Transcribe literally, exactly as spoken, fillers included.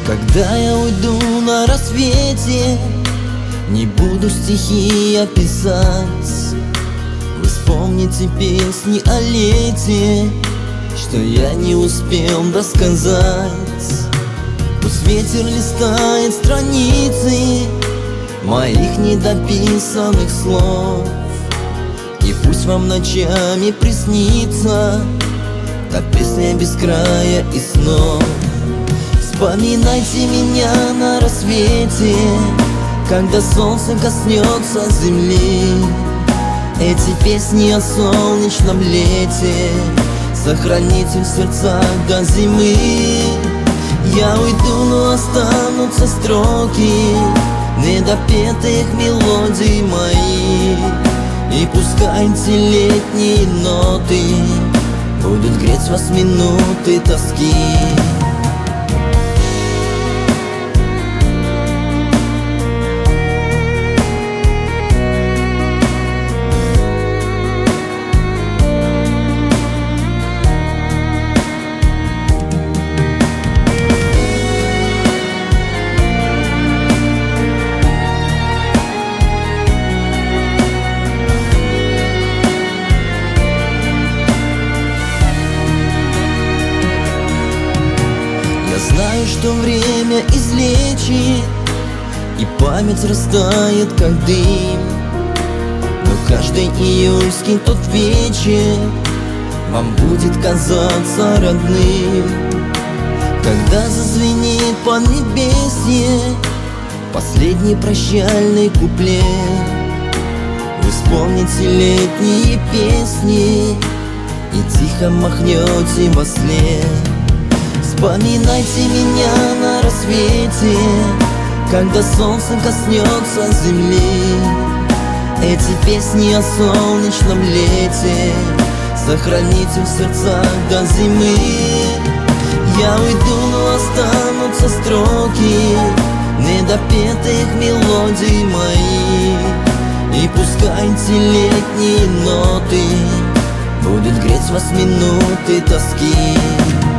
Когда я уйду на рассвете, не буду стихи описать. Вы вспомните песни о лете, что я не успел рассказать. Пусть ветер листает страницы моих недописанных слов, и пусть вам ночами приснится та песня без края и снов. Вспоминайте меня на рассвете, когда солнце коснется земли. Эти песни о солнечном лете сохраните в сердцах до зимы. Я уйду, но останутся строки недопетых мелодий моих, и пускай эти летние ноты будут греть вас минуты тоски. Знаю, что время излечит, и память растает, как дым. Но каждый июльский тот вечер вам будет казаться родным. Когда зазвенит поднебесье последний прощальный куплет, вы вспомните летние песни и тихо махнете во след. Вспоминайте меня на рассвете, когда солнце коснется земли. Эти песни о солнечном лете сохраните в сердцах до зимы. Я уйду, но останутся строки недопетых мелодий моих, и пускай эти летние ноты будут греть вас минуты тоски.